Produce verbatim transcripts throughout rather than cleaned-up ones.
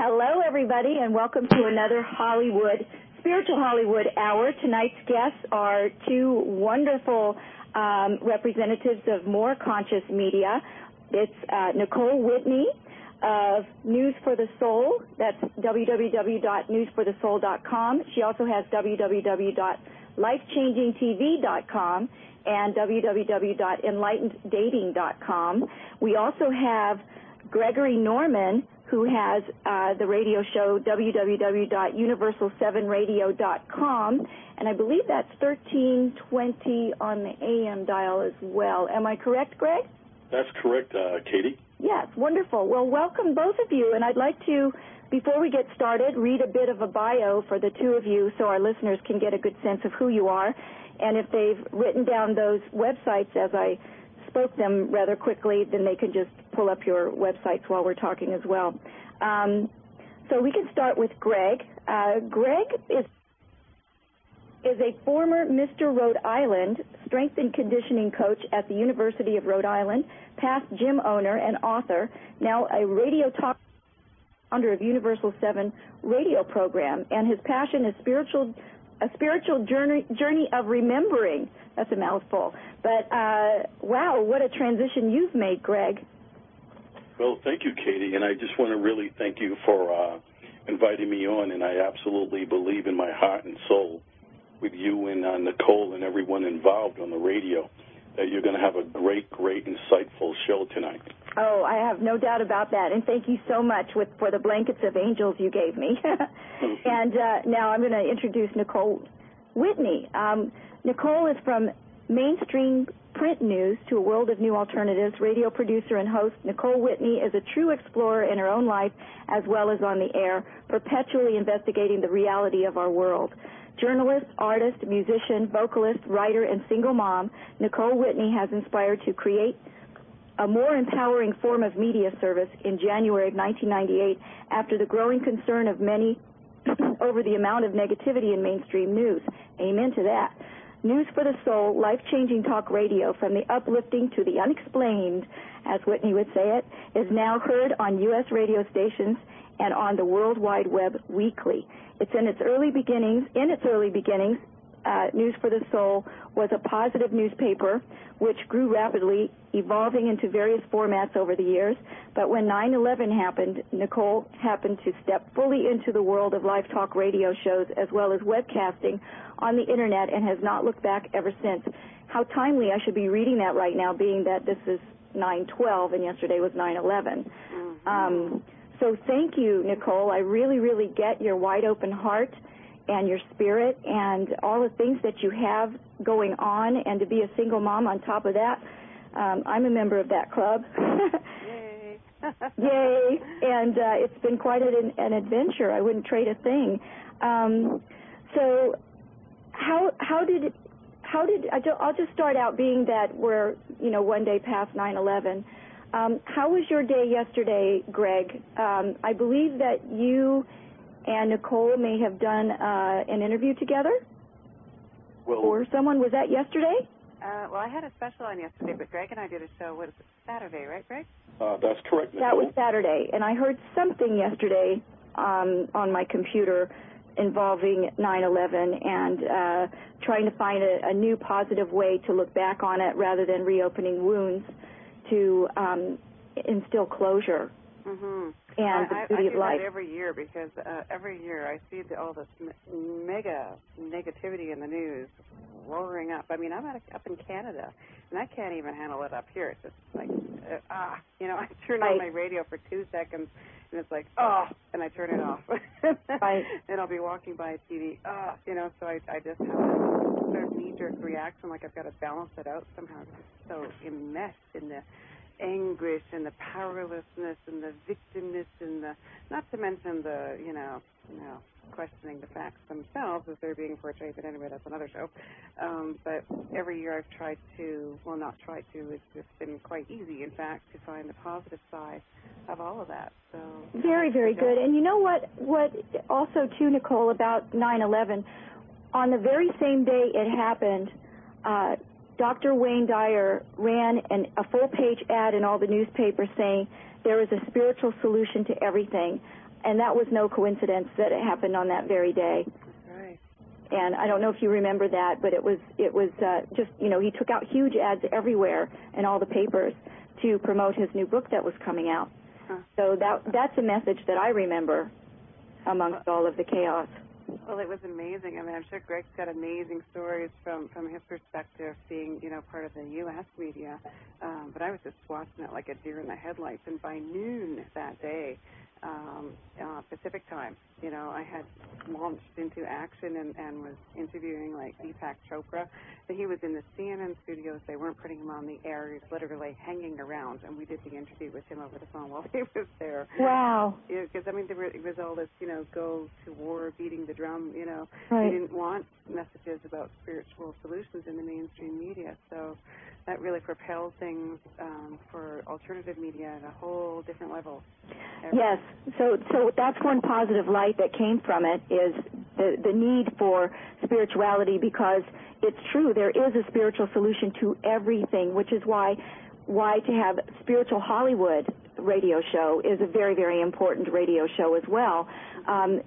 Hello, everybody, and welcome to another Hollywood, Spiritual Hollywood Hour. Tonight's guests are two wonderful um, representatives of More Conscious Media. It's uh, Nicole Whitney of News for the Soul. That's w w w dot news for the soul dot com. She also has w w w dot life changing t v dot com and w w w dot enlightened dating dot com. We also have Gregory Norman, who has uh, the radio show w w w dot universal seven radio dot com, and I believe that's thirteen twenty on the A M dial as well. Am I correct, Greg? That's correct, uh, Katie. Yes, wonderful. Well, welcome both of you, and I'd like to, before we get started, read a bit of a bio for the two of you so our listeners can get a good sense of who you are, and if they've written down those websites as I spoke them rather quickly, then they can just pull up your websites while we're talking as well. Um, so we can start with Greg. Uh, Greg is is a former Mister Rhode Island strength and conditioning coach at the University of Rhode Island, past gym owner and author, now a radio talk founder of Universal seven radio program, and his passion is spiritual a spiritual journey journey of remembering. That's a mouthful. But, uh, wow, what a transition you've made, Greg. Well, thank you, Katie, and I just want to really thank you for uh, inviting me on, and I absolutely believe in my heart and soul with you and uh, Nicole and everyone involved on the radio that you're going to have a great, great, insightful show tonight. Oh, I have no doubt about that, and thank you so much with, for the blankets of angels you gave me. And uh, now I'm going to introduce Nicole Whitney. Um, Nicole is from mainstream print news to a world of new alternatives. Radio producer and host Nicole Whitney is a true explorer in her own life as well as on the air, perpetually investigating the reality of our world. Journalist, artist, musician, vocalist, writer, and single mom, Nicole Whitney has inspired to create a more empowering form of media service in January of nineteen ninety-eight after the growing concern of many over the amount of negativity in mainstream news. Amen to that. News for the Soul, life-changing talk radio from the uplifting to the unexplained, as Whitney would say it, is now heard on U S radio stations and on the World Wide Web weekly. It's in its early beginnings, in its early beginnings, uh, News for the Soul was a positive newspaper which grew rapidly, evolving into various formats over the years. But when nine eleven happened, Nicole happened to step fully into the world of live talk radio shows as well as webcasting on the Internet and has not looked back ever since. How timely I should be reading that right now, being that this is nine twelve and yesterday was nine eleven. Mm-hmm. Um, so thank you, Nicole. I really, really get your wide-open heart and your spirit and all the things that you have going on, and to be a single mom on top of that. Um, I'm a member of that club. Yay. Yay. And uh, it's been quite an, an adventure. I wouldn't trade a thing. Um, so how how did, how did I'll just start out, being that we're, you know, one day past nine eleven. Um, how was your day yesterday, Greg? Um, I believe that you and Nicole may have done uh, an interview together? Well, or someone. Was that yesterday? Uh, well, I had a special on yesterday, but Greg and I did a show, what is it, Saturday, right, Greg? Uh, that's correct, Nicole. That was Saturday, and I heard something yesterday um, on my computer involving nine eleven and uh, trying to find a, a new positive way to look back on it rather than reopening wounds to um, instill closure. Mm-hmm. And I, the beauty I, I of do life. That every year because uh, every year I see the, all this m- mega negativity in the news roaring up. I mean, I'm at, up in Canada, and I can't even handle it up here. It's just like, uh, ah, you know, I turn right. on my radio for two seconds, and it's like, oh, and I turn it off. Right. And I'll be walking by a T V, ah, you know, so I, I just have a sort of knee-jerk reaction, like I've got to balance it out somehow. I'm so enmeshed in the anguish and the powerlessness and the victimness and the, not to mention the, you know, you know, questioning the facts themselves as they're being portrayed, but anyway, that's another show. Um, but every year I've tried to, well, not tried to, it's just been quite easy, in fact, to find the positive side of all of that. So very, very good. And you know what, what also, too, Nicole, about nine eleven, on the very same day it happened, uh, Doctor Wayne Dyer ran an, a full-page ad in all the newspapers saying there is a spiritual solution to everything. and that was no coincidence that it happened on that very day. Right. And I don't know if you remember that, but it was it was uh, just, you know, he took out huge ads everywhere in all the papers to promote his new book that was coming out. Huh. So that that's a message that I remember amongst all of the chaos. Well, it was amazing. I mean, I'm sure Greg's got amazing stories from, from his perspective, being, you know, part of the U S media. Um, but I was just watching it like a deer in the headlights. And by noon that day, um, uh, Pacific time, you know, I had launched into action and, and was interviewing, like, Deepak Chopra. But he was in the C N N studios. They weren't putting him on the air. He was literally hanging around. And we did the interview with him over the phone while he was there. Wow. Because, yeah, I mean, there were, it was all this, you know, go to war, beating the drum, you know. Right. He didn't want messages about spiritual solutions in the mainstream media. So that really propelled things um, for alternative media at a whole different level. Yes. So so that's one positive light that came from it, is the, the need for spirituality, because it's true, there is a spiritual solution to everything, which is why why to have Spiritual Hollywood radio show is a very, very important radio show as well. Um,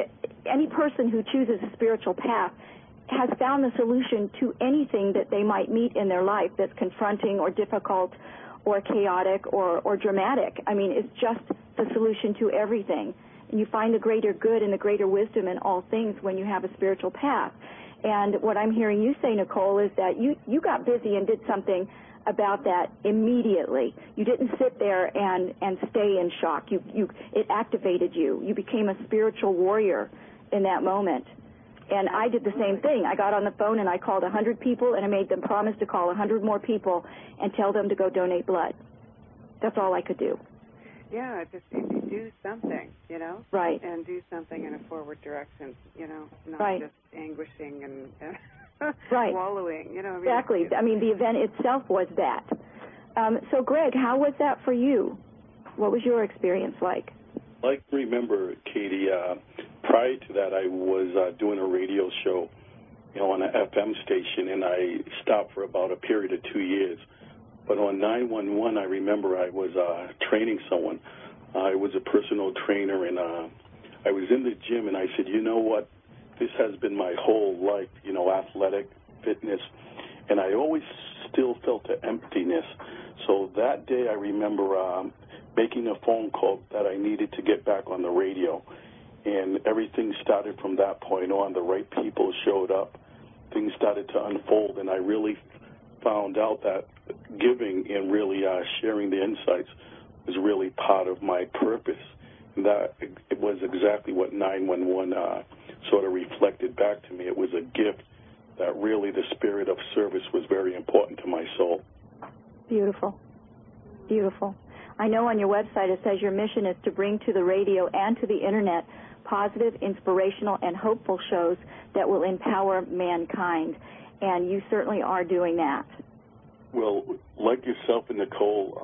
any person who chooses a spiritual path has found the solution to anything that they might meet in their life that's confronting or difficult or chaotic or, or dramatic. I mean, it's just the solution to everything. And you find the greater good and the greater wisdom in all things when you have a spiritual path. And what I'm hearing you say, Nicole, is that you, you got busy and did something about that immediately. You didn't sit there and, and stay in shock. You, you, it activated you. You became a spiritual warrior in that moment. And I did the same thing. I got on the phone and I called one hundred people, and I made them promise to call one hundred more people and tell them to go donate blood. That's all I could do. Yeah, just do something, you know? Right. And do something in a forward direction, you know, not right. just anguishing and uh, right. wallowing, you know? I mean, exactly. I mean, the event itself was that. Um, so, Greg, how was that for you? What was your experience like? I remember, Katie, uh, prior to that, I was uh, doing a radio show, you know, on an F M station, and I stopped for about a period of two years. But on nine one one, I remember I was uh, training someone. I was a personal trainer, and uh, I was in the gym, and I said, you know what? This has been my whole life, you know, athletic, fitness, and I always still felt an emptiness. So that day, I remember um, making a phone call that I needed to get back on the radio, and everything started from that point on. The right people showed up. Things started to unfold, and I really found out that giving and really uh, sharing the insights was really part of my purpose. And that it was exactly what nine one one uh, sort of reflected back to me. It was a gift that really the spirit of service was very important to my soul. Beautiful. Beautiful. I know on your website it says your mission is to bring to the radio and to the Internet positive, inspirational, and hopeful shows that will empower mankind. And you certainly are doing that. Well, like yourself and Nicole,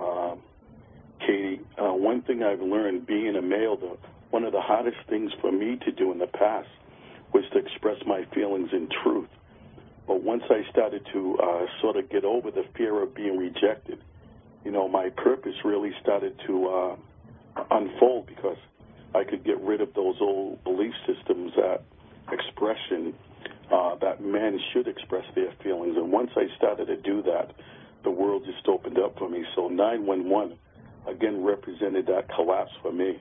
uh, Katie, uh, one thing I've learned being a male, the, one of the hardest things for me to do in the past was to express my feelings in truth. But once I started to uh, sort of get over the fear of being rejected, you know, my purpose really started to uh, unfold, because I could get rid of those old belief systems that expression, uh, that men should express their feelings. And once I started to do that, the world just opened up for me. So nine one one, again, represented that collapse for me.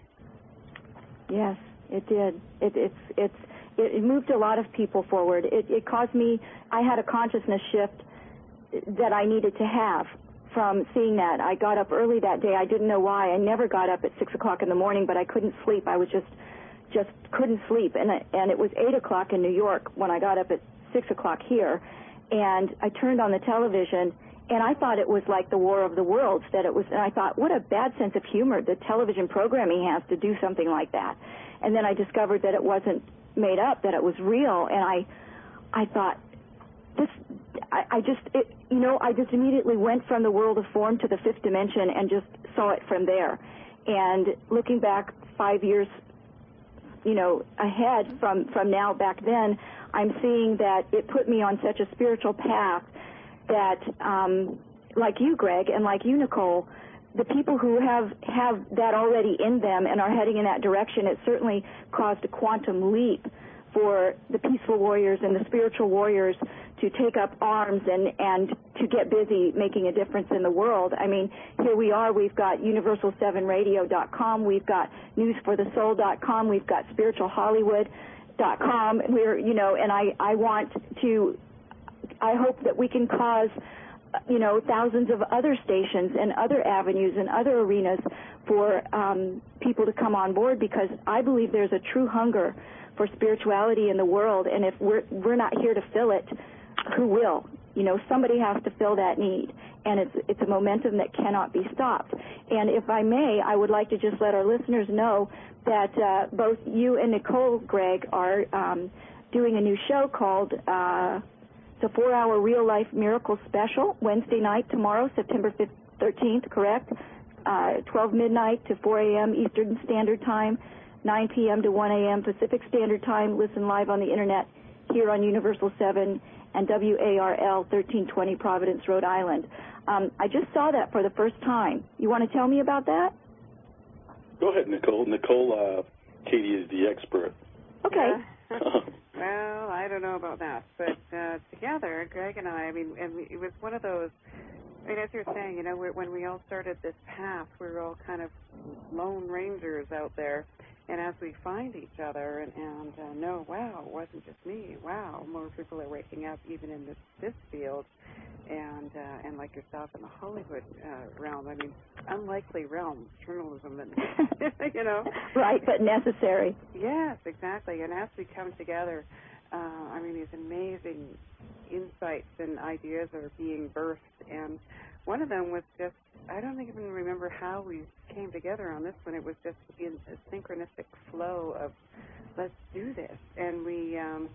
Yes, it did. It, it's, it's, it, it moved a lot of people forward. It, it caused me, I had a consciousness shift that I needed to have from seeing that. I got up early that day. I didn't know why. I never got up at six o'clock in the morning, but I couldn't sleep. I was just, just couldn't sleep. And, I, and it was eight o'clock in New York when I got up at six o'clock here. And I turned on the television, and I thought it was like the War of the Worlds, that it was, and I thought, what a bad sense of humor the television programming has to do something like that. And then I discovered that it wasn't made up, that it was real, and I, I thought, this, I, I just, it, you know, I just immediately went from the world of form to the fifth dimension and just saw it from there. And looking back five years, you know, ahead from, from now back then, I'm seeing that it put me on such a spiritual path that, um, like you, Greg, and like you, Nicole, the people who have, have that already in them and are heading in that direction, it certainly caused a quantum leap for the peaceful warriors and the spiritual warriors to take up arms and, and to get busy making a difference in the world. I mean, here we are. We've got universal seven radio dot com. We've got news for the soul dot com. We've got spiritual hollywood dot com. We're, you know, and I, I want to, I hope that we can cause, you know, thousands of other stations and other avenues and other arenas for um, people to come on board, because I believe there's a true hunger for spirituality in the world, and if we're we're not here to fill it, who will? You know, somebody has to fill that need, and it's it's a momentum that cannot be stopped. And if I may, I would like to just let our listeners know that uh, both you and Nicole, Greg, are um, doing a new show called uh, the four-hour Real Life Miracle Special, Wednesday night, tomorrow, September thirteenth, correct? Uh, twelve midnight to four a.m. Eastern Standard Time, nine p.m. to one a.m. Pacific Standard Time. Listen live on the Internet here on Universal seven and W A R L thirteen twenty Providence, Rhode Island. Um, I just saw that for the first time. You want to tell me about that? Go ahead, Nicole. Nicole, uh, Katie is the expert. Okay. Yeah. Well, I don't know about that, but uh, together, Greg and I, I mean, and we, it was one of those, I mean, as you're saying, you know, we're, when we all started this path, we were all kind of lone rangers out there. And as we find each other and, and uh, know, wow, it wasn't just me. Wow, more people are waking up even in this, this field. And uh, and like yourself in the Hollywood uh, realm, I mean, unlikely realms, journalism, and, you know. Right, but necessary. Yes, exactly. And as we come together, uh, I mean, these amazing insights and ideas are being birthed. And one of them was just, I don't even remember how we came together on this one. It was just in a synchronistic flow of, let's do this. And we um,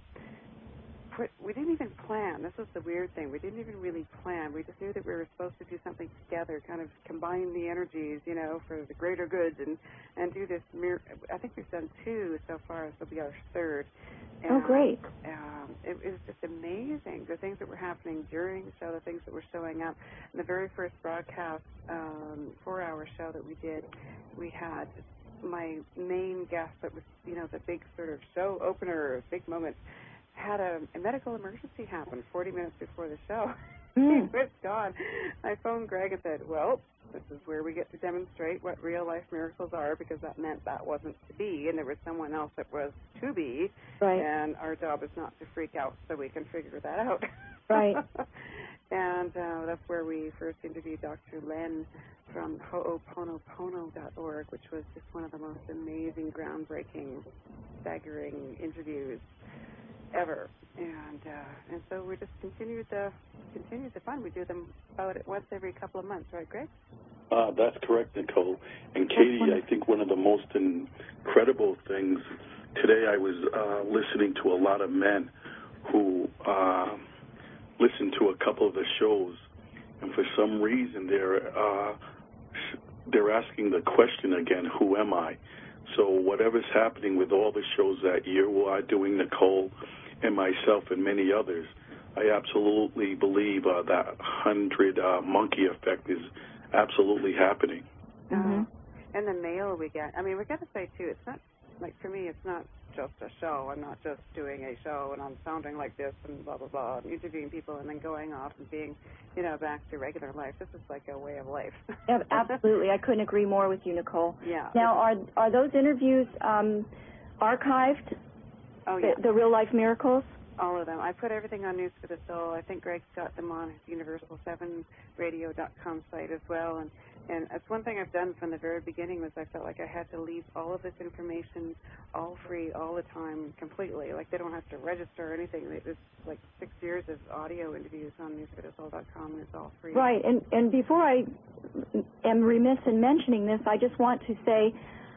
put, we didn't even plan. This was the weird thing. We didn't even really plan. We just knew that we were supposed to do something together, kind of combine the energies, you know, for the greater good, and, and do this. Mir- I think we've done two so far. This will be our third. And, oh, great. Um, it, it was just amazing, the things that were happening during the show, the things that were showing up. In the very first broadcast, um, four-hour show that we did, we had my main guest that was, you know, the big sort of show opener, big moment, had a, a medical emergency happen forty minutes before the show. Mm. He was gone. I phoned Greg and said, well, this is where we get to demonstrate what real-life miracles are, because that meant that wasn't to be, and there was someone else that was to be, right. And our job is not to freak out, so we can figure that out. Right. And uh, that's where we first interviewed Doctor Len from Ho'oponopono dot org, which was just one of the most amazing, groundbreaking, staggering interviews ever. And uh, and so we just continued the continued the fun. We do them about once every couple of months, right, Greg? Uh, that's correct, Nicole. And Katie, I think one of the most incredible things today, I was uh, listening to a lot of men who uh, listened to a couple of the shows, and for some reason they're uh, they're asking the question again, who am I? So whatever's happening with all the shows that you are doing, Nicole, and myself and many others, I absolutely believe uh, that hundred uh, monkey effect is absolutely happening. Mm-hmm. And the mail we get. I mean, we got to say, too, it's not, like, for me, it's not just a show. I'm not just doing a show and I'm sounding like this and blah, blah, blah, and interviewing people and then going off and being, you know, back to regular life. This is like a way of life. Yeah, absolutely. I couldn't agree more with you, Nicole. Yeah. Now, are are those interviews um, archived? Oh, yeah. The, the Real Life Miracles? All of them. I put everything on News for the Soul. I think Greg's got them on his universal seven radio dot com site as well. And, and that's one thing I've done from the very beginning was I felt like I had to leave all of this information all free all the time completely. Like they don't have to register or anything. It's like six years of audio interviews on news for the soul dot com, and it's all free. Right. And, and before I am remiss in mentioning this, I just want to say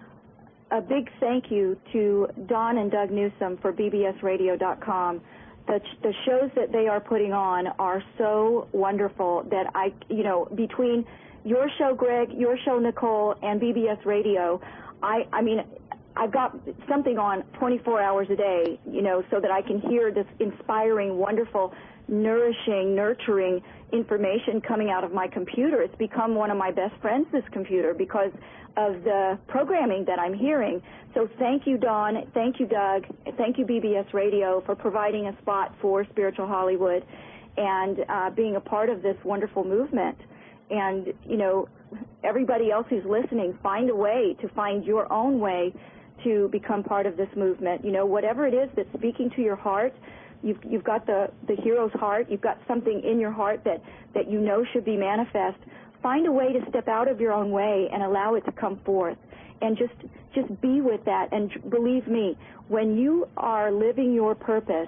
a big thank you to Don and Doug Newsom for B B S radio dot com. The, the shows that they are putting on are so wonderful that I, you know, between your show, Greg, your show, Nicole, and B B S Radio, I, I mean, I've got something on twenty-four hours a day, you know, so that I can hear this inspiring, wonderful nourishing, nurturing information coming out of my computer. It's become one of my best friends, this computer, because of the programming that I'm hearing. So thank you, Dawn. Thank you, Doug. Thank you, B B S Radio, for providing a spot for Spiritual Hollywood and uh, being a part of this wonderful movement. And, you know, everybody else who's listening, find a way to find your own way to become part of this movement. You know, whatever it is that's speaking to your heart, you've, you've got the, the hero's heart, you've got something in your heart that, that you know should be manifest. Find a way to step out of your own way and allow it to come forth. And just just be with that. And believe me, when you are living your purpose,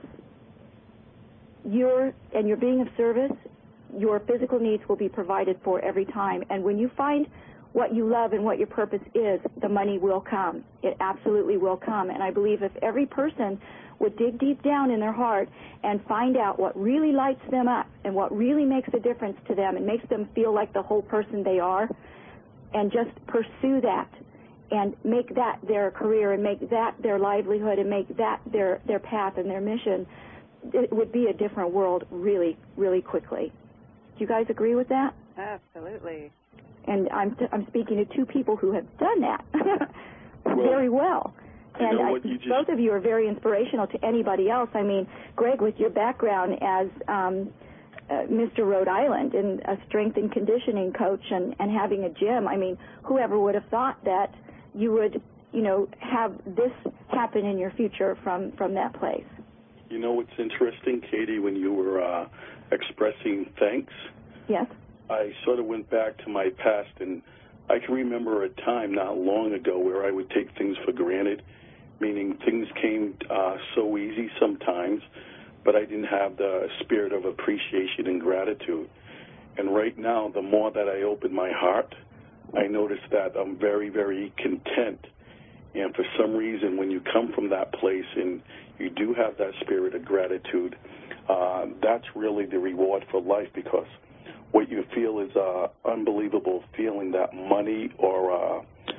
you're and you're being of service, your physical needs will be provided for every time. And when you find what you love and what your purpose is, the money will come. It absolutely will come. And I believe if every person would dig deep down in their heart and find out what really lights them up and what really makes a difference to them and makes them feel like the whole person they are, and just pursue that and make that their career and make that their livelihood and make that their, their path and their mission, it would be a different world really, really quickly. Do you guys agree with that? Absolutely. And I'm t- I'm speaking to two people who have done that well, very well. And I, just... both of you are very inspirational to anybody else. I mean, Greg, with your background as um, uh, Mister Rhode Island and a strength and conditioning coach and, and having a gym, I mean, whoever would have thought that you would, you know, have this happen in your future from, from that place? You know what's interesting, Katie, when you were uh, expressing thanks? Yes. I sort of went back to my past, and I can remember a time not long ago where I would take things for granted, meaning things came uh, so easy sometimes, but I didn't have the spirit of appreciation and gratitude. And right now, the more that I open my heart, I notice that I'm very, very content. And for some reason, when you come from that place and you do have that spirit of gratitude, uh, that's really the reward for life, because what you feel is an unbelievable feeling that money or uh,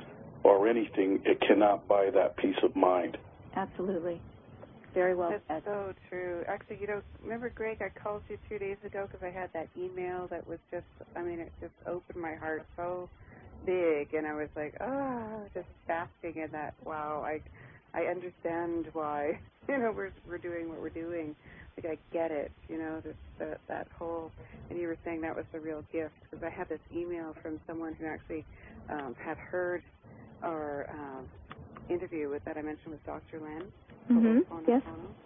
or anything, it cannot buy that peace of mind. Absolutely. Very well That's said. so true. Actually, you know, remember, Greg, I called you two days ago because I had that email that was just, I mean, it just opened my heart so big, and I was like, oh, just basking in that. Wow, I I understand why, you know, we're we're doing what we're doing. Like, I get it, you know, this, that, that whole, and you were saying that was the real gift, because I had this email from someone who actually um, had heard our um, interview with that I mentioned with Doctor Len. Mm-hmm. Yes.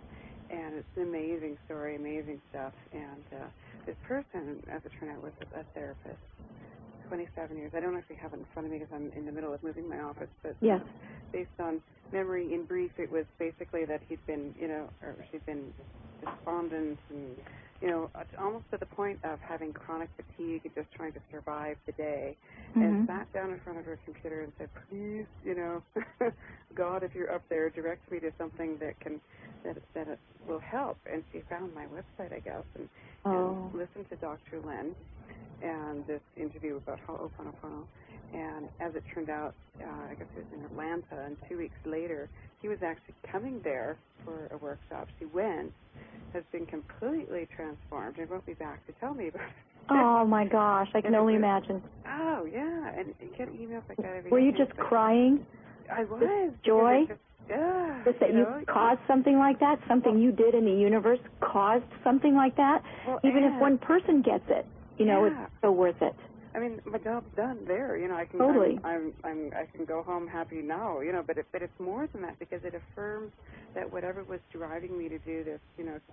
And it's an amazing story, amazing stuff. And uh, this person, as it turned out, was a therapist. twenty-seven years. I don't actually have it in front of me because I'm in the middle of moving my office, but yes. Based on memory, in brief, it was basically that he'd been, you know, or she'd been despondent and, you know, almost to the point of having chronic fatigue and just trying to survive the day, mm-hmm. and sat down in front of her computer and said, please, you know, God, if you're up there, direct me to something that can, that, that it will help. And she found my website, I guess, and, oh. and listened to Doctor Len and this interview about Ho'oponopono. And as it turned out, uh, I guess it was in Atlanta, and two weeks later, he was actually coming there for a workshop. She went, has been completely transformed, and wrote me back to tell me about it. Oh, my gosh, I can only was, imagine. Oh, yeah, and you get emails like that every Were day. you just crying? I was. Just joy? Just, yeah, just that you, you know, caused something like that? Something well, you did in the universe caused something like that? Well, Even and, if one person gets it, you know, yeah. it's so worth it. I mean, my job's done there. You know, I can totally. I'm, I'm, I'm I can go home happy now. You know, but it, but it's more than that, because it affirms that whatever was driving me to do this, you know,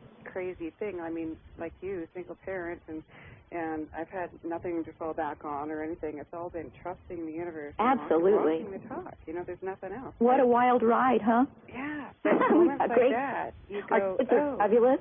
crazy thing. I mean, like you, single parent, and and I've had nothing to fall back on or anything. It's all been trusting the universe. Absolutely. And walking the talk. You know, there's nothing else. What like, a wild ride, huh? Yeah. Moments like great, that, you our go, kids oh. are fabulous.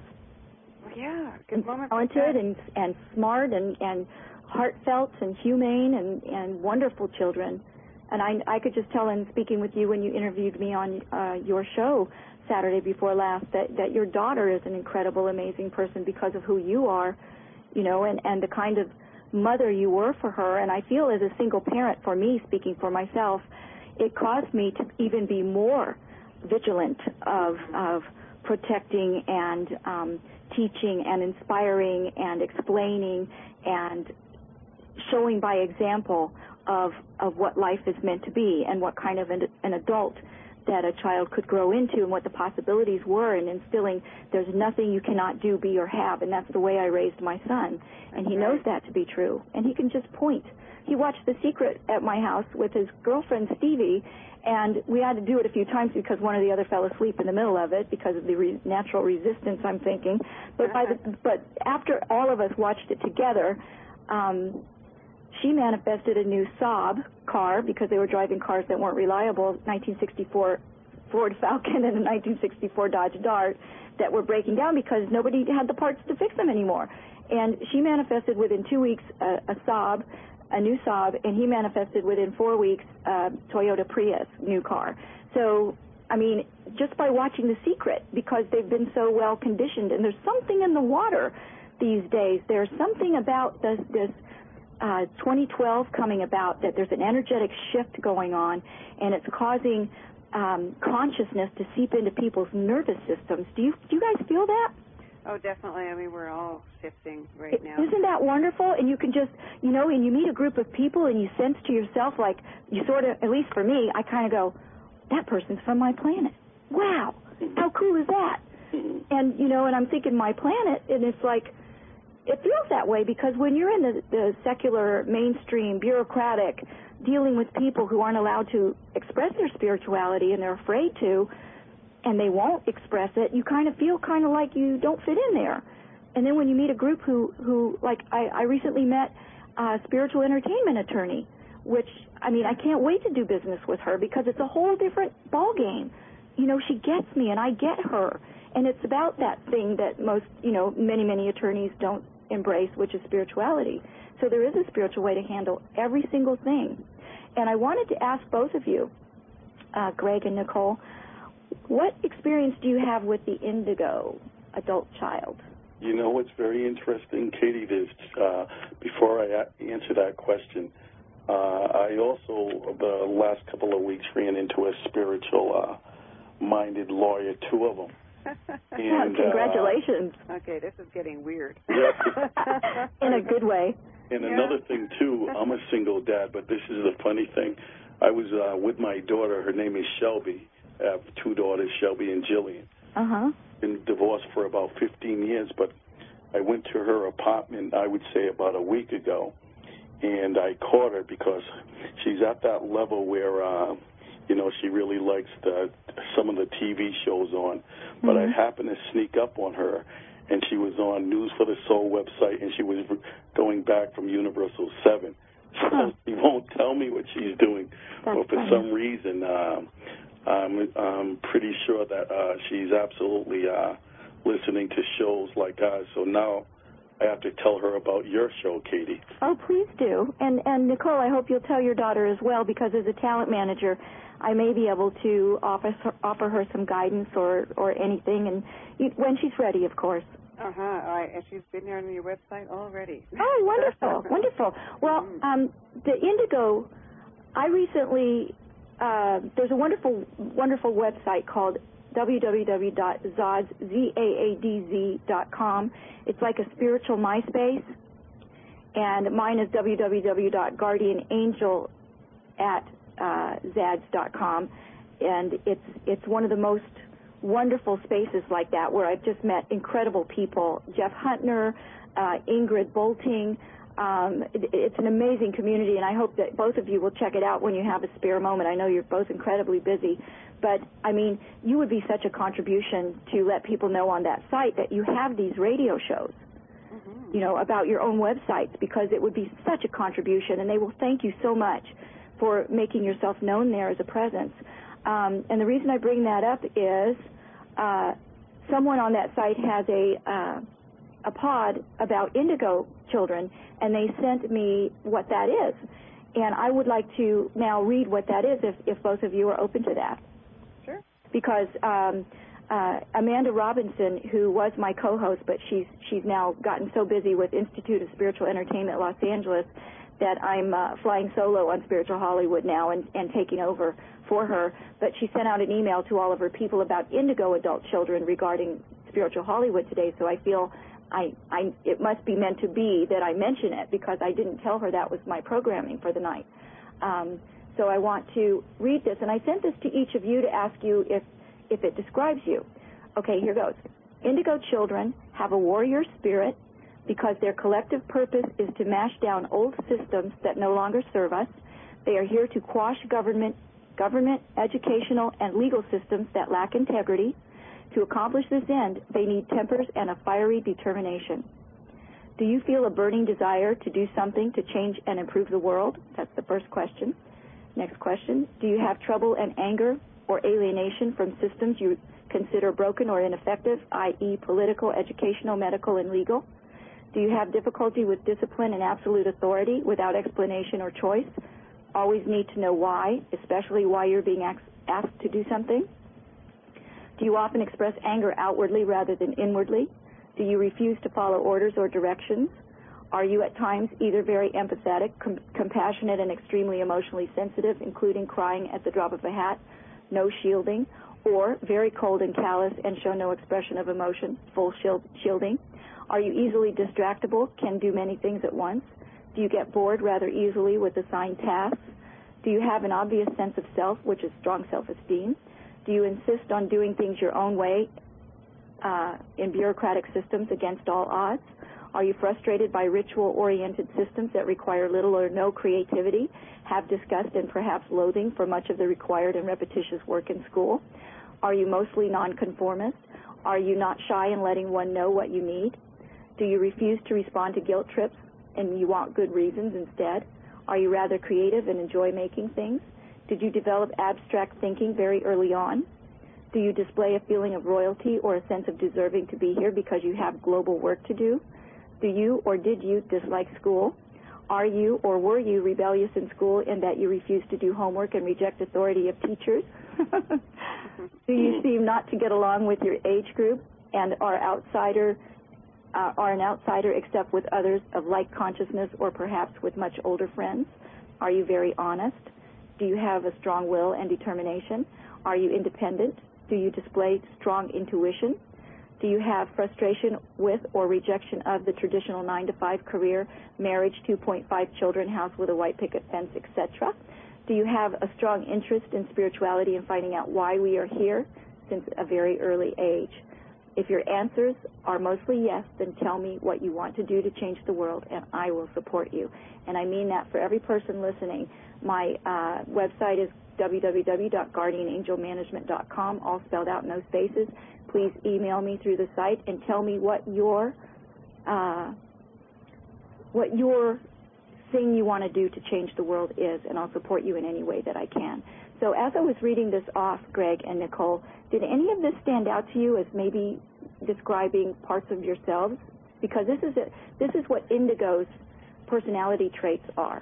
Yeah. Good moments talented like that. and and smart and and heartfelt and humane and and wonderful children. And I I could just tell in speaking with you when you interviewed me on uh, your show Saturday before last that that your daughter is an incredible, amazing person because of who you are, you know, and and the kind of mother you were for her. And I feel as a single parent, for me, speaking for myself, it caused me to even be more vigilant of of protecting and um, teaching and inspiring and explaining and showing by example of of what life is meant to be and what kind of an, an adult that a child could grow into and what the possibilities were, and instilling there's nothing you cannot do, be, or have, and that's the way I raised my son. And he knows that to be true, and he can just point. He watched The Secret at my house with his girlfriend Stevie, and we had to do it a few times because one or the other fell asleep in the middle of it because of the re- natural resistance, I'm thinking. But by the, but after all of us watched it together, um, she manifested a new Saab car because they were driving cars that weren't reliable, nineteen sixty-four Ford Falcon and a nineteen sixty-four Dodge Dart, that were breaking down because nobody had the parts to fix them anymore. And she manifested within two weeks a, a Saab, a new Saab, and he manifested within four weeks a Toyota Prius, new car. So, I mean, just by watching The Secret, because they've been so well conditioned, and there's something in the water these days. There's something about this, this uh, twenty twelve coming about, that there's an energetic shift going on, and it's causing um, consciousness to seep into people's nervous systems. Do you do you guys feel that? Oh, definitely. I mean, we're all shifting right now. Isn't that wonderful? And you can just, you know, and you meet a group of people and you sense to yourself, like, you sort of, at least for me, I kind of go, that person's from my planet. Wow, how cool is that? And, you know, and I'm thinking my planet, and it's like, it feels that way because when you're in the, the secular, mainstream, bureaucratic, dealing with people who aren't allowed to express their spirituality and they're afraid to, and they won't express it, you kind of feel kind of like you don't fit in there. And then when you meet a group who, who like I, I recently met a spiritual entertainment attorney, which, I mean, I can't wait to do business with her because it's a whole different ballgame. You know, she gets me and I get her. And it's about that thing that most, you know, many, many attorneys don't embrace, which is spirituality. So there is a spiritual way to handle every single thing. And I wanted to ask both of you, uh, Greg and Nicole, what experience do you have with the indigo adult child? You know what's very interesting, Katie, is uh, before I a- answer that question, uh, I also, the last couple of weeks, ran into a spiritual-minded uh, lawyer, two of them. And, congratulations. Uh, okay, this is getting weird. Yeah. In a good way. And yeah. another thing, too, I'm a single dad, but this is the funny thing. I was uh, with my daughter. Her name is Shelby. I have two daughters, Shelby and Jillian. Uh-huh. Been divorced for about fifteen years, but I went to her apartment, I would say about a week ago, and I caught her because she's at that level where, uh, you know, she really likes the, some of the T V shows on. But mm-hmm. I happened to sneak up on her, and she was on News for the Soul website, and she was going back from Universal seven. So huh. She won't tell me what she's doing. That's but for funny. some reason, um, I'm, I'm pretty sure that uh, she's absolutely uh, listening to shows like ours. So now I have to tell her about your show, Katie. Oh, please do. And, and Nicole, I hope you'll tell your daughter as well, because as a talent manager, I may be able to offer her, offer her some guidance or, or anything, and you, when she's ready, of course. Uh-huh. I, and she's been there on your website already. Oh, wonderful, wonderful. Well, um, the indigo, I recently, uh, there's a wonderful, wonderful website called w w w dot zaadz dot com. It's like a spiritual MySpace, and mine is w w w dot guardian angel at uh, zaadz dot com, and it's it's one of the most wonderful spaces like that where I've just met incredible people. Jeff Huntner, uh, Ingrid Bolting. Um, it, it's an amazing community, and I hope that both of you will check it out when you have a spare moment. I know you're both incredibly busy, but, I mean, you would be such a contribution to let people know on that site that you have these radio shows, mm-hmm. you know, about your own websites, because it would be such a contribution, and they will thank you so much for making yourself known there as a presence. Um, and the reason I bring that up is uh, someone on that site has a uh, a pod about indigo children, and they sent me what that is. And I would like to now read what that is, if, if both of you are open to that. Sure. Because um, uh, Amanda Robinson, who was my co-host, but she's she's now gotten so busy with Institute of Spiritual Entertainment Los Angeles that I'm uh, flying solo on Spiritual Hollywood now and, and taking over for her. But she sent out an email to all of her people about indigo adult children regarding Spiritual Hollywood today, so I feel I, I, it must be meant to be that I mention it because I didn't tell her that was my programming for the night. Um, so I want to read this, and I sent this to each of you to ask you if, if it describes you. Okay, here goes. Indigo children have a warrior spirit because their collective purpose is to mash down old systems that no longer serve us. They are here to quash government, government, educational, and legal systems that lack integrity. To accomplish this end, they need tempers and a fiery determination. Do you feel a burning desire to do something to change and improve the world? That's the first question. Next question. Do you have trouble and anger or alienation from systems you consider broken or ineffective, that is political, educational, medical, and legal? Do you have difficulty with discipline and absolute authority without explanation or choice? Always need to know why, especially why you're being asked to do something? Do you often express anger outwardly rather than inwardly? Do you refuse to follow orders or directions? Are you at times either very empathetic, com- compassionate, and extremely emotionally sensitive, including crying at the drop of a hat, no shielding, or very cold and callous and show no expression of emotion, full shield- shielding? Are you easily distractible, can do many things at once? Do you get bored rather easily with assigned tasks? Do you have an obvious sense of self, which is strong self-esteem? Do you insist on doing things your own way uh, in bureaucratic systems against all odds? Are you frustrated by ritual-oriented systems that require little or no creativity, have disgust and perhaps loathing for much of the required and repetitious work in school? Are you mostly nonconformist? Are you not shy in letting one know what you need? Do you refuse to respond to guilt trips and you want good reasons instead? Are you rather creative and enjoy making things? Did you develop abstract thinking very early on? Do you display a feeling of royalty or a sense of deserving to be here because you have global work to do? Do you or did you dislike school? Are you or were you rebellious in school in that you refused to do homework and reject authority of teachers? Do you seem not to get along with your age group and are outsider, uh, are an outsider except with others of like consciousness or perhaps with much older friends? Are you very honest? Do you have a strong will and determination? Are you independent? Do you display strong intuition? Do you have frustration with or rejection of the traditional nine to five career, marriage, two point five children, house with a white picket fence, et cetera? Do you have a strong interest in spirituality and finding out why we are here since a very early age? If your answers are mostly yes, then tell me what you want to do to change the world, and I will support you. And I mean that for every person listening. My uh, website is w w w dot guardian angel management dot com, all spelled out, no spaces. Please email me through the site and tell me what your uh, what your thing you want to do to change the world is, and I'll support you in any way that I can. So as I was reading this off, Greg and Nicole, did any of this stand out to you as maybe describing parts of yourselves? Because this is a, this is what Indigo's personality traits are.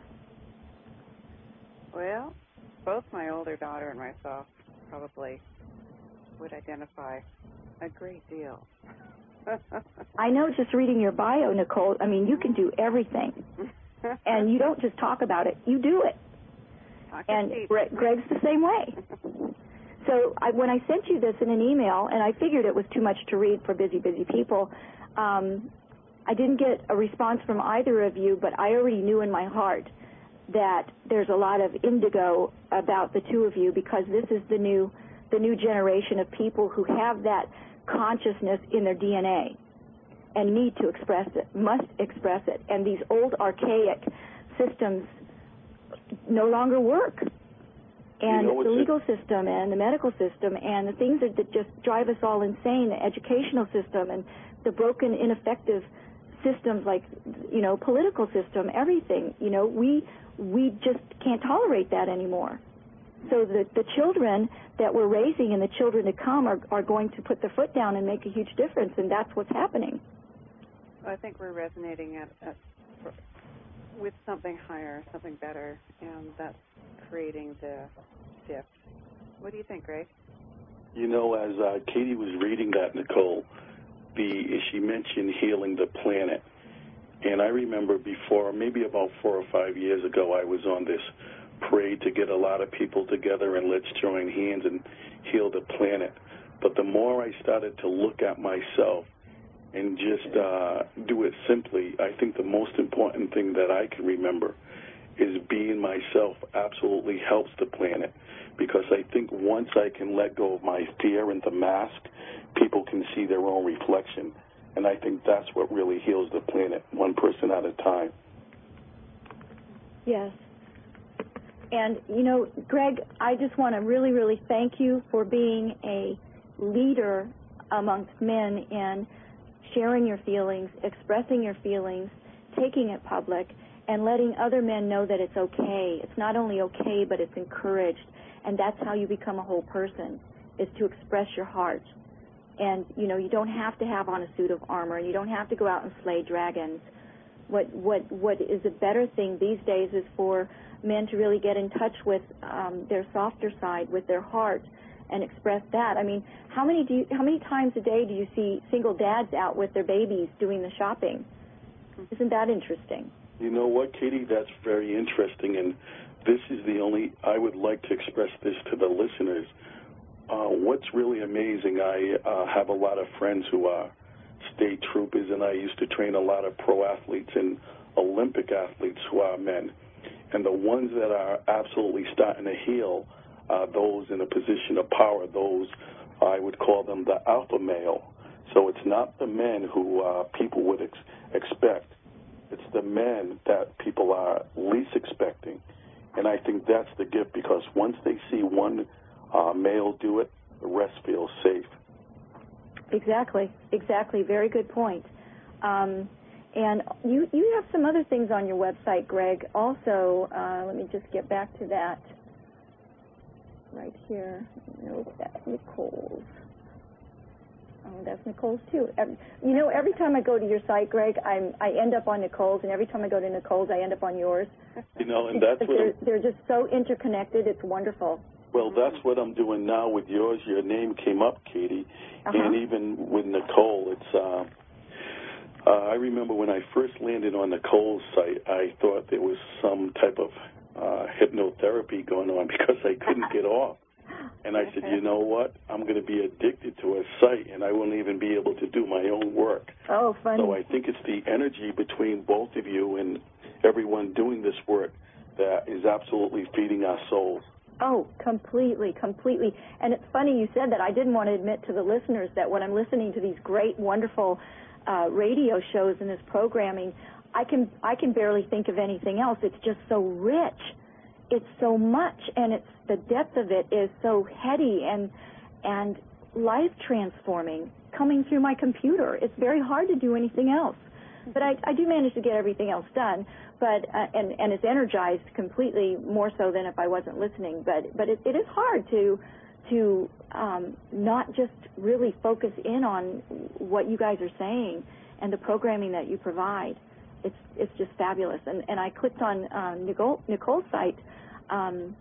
Well, both my older daughter and myself probably would identify a great deal. I know just reading your bio, Nicole, I mean, you can do everything. And you don't just talk about it, you do it. And Gre- Greg's the same way. So I, when I sent you this in an email, and I figured it was too much to read for busy, busy people, um, I didn't get a response from either of you, but I already knew in my heart that there's a lot of indigo about the two of you, because this is the new, the new generation of people who have that consciousness in their D N A and need to express it, must express it. And these old archaic systems no longer work. And you know, the legal system and the medical system and the things that, that just drive us all insane, the educational system and the broken, ineffective systems like, you know, political system, everything, you know, we we just can't tolerate that anymore. So the, the children that we're raising and the children to come are, are going to put their foot down and make a huge difference, and that's what's happening. Well, I think we're resonating at, at with something higher, something better, and that's creating the shift. What do you think, Greg? You know, as uh, Katie was reading that, Nicole, the she mentioned healing the planet. And I remember before, maybe about four or five years ago, I was on this parade to get a lot of people together and let's join hands and heal the planet. But the more I started to look at myself and just uh, do it simply, I think the most important thing that I can remember is being myself absolutely helps the planet, because I think once I can let go of my fear and the mask, people can see their own reflection. And I think that's what really heals the planet, one person at a time. Yes. And, you know, Greg, I just want to really, really thank you for being a leader amongst men in sharing your feelings, expressing your feelings, taking it public, and letting other men know that it's okay. It's not only okay, but it's encouraged. And that's how you become a whole person, is to express your heart. And, you know, you don't have to have on a suit of armor. You don't have to go out and slay dragons. What what what is a better thing these days is for men to really get in touch with um, their softer side, with their heart, and express that. I mean, how many do you, how many times a day do you see single dads out with their babies doing the shopping? Isn't that interesting? You know what, Katie? That's very interesting, and this is the only, I would like to express this to the listeners. Uh, what's really amazing, I uh, have a lot of friends who are state troopers, and I used to train a lot of pro athletes and Olympic athletes who are men. And the ones that are absolutely starting to heal are those in a position of power, those, I would call them the alpha male. So it's not the men who uh, people would ex- expect. It's the men that people are least expecting. And I think that's the gift, because once they see one uh, male do it, the rest feels safe. Exactly, exactly. Very good point. Um, and you, you have some other things on your website, Greg. Also, uh, let me just get back to that right here. No, that's Nicole's. Oh, that's Nicole's too. Every, you know, every time I go to your site, Greg, I'm, I end up on Nicole's, and every time I go to Nicole's, I end up on yours. You know, and that's what they're, I'm, they're just so interconnected. It's wonderful. Well, that's what I'm doing now with yours. Your name came up, Katie, uh-huh. and even with Nicole, it's. Uh, uh, I remember when I first landed on Nicole's site, I thought there was some type of uh, hypnotherapy going on because I couldn't get off. And I said, you know what? I'm going to be addicted to a site, and I won't even be able to do my own work. Oh, funny. So I think it's the energy between both of you and everyone doing this work that is absolutely feeding our souls. Oh, completely, completely. And it's funny you said that. I didn't want to admit to the listeners that when I'm listening to these great, wonderful uh, radio shows and this programming, I can I can barely think of anything else. It's just so rich. It's so much, and it's the depth of it is so heady and and life transforming coming through my computer. It's very hard to do anything else. But I, I do manage to get everything else done, but uh, and and it's energized completely, more so than if I wasn't listening. But but it, it is hard to to um, not just really focus in on what you guys are saying and the programming that you provide. It's it's just fabulous. And and I clicked on uh, Nicole Nicole's site, um,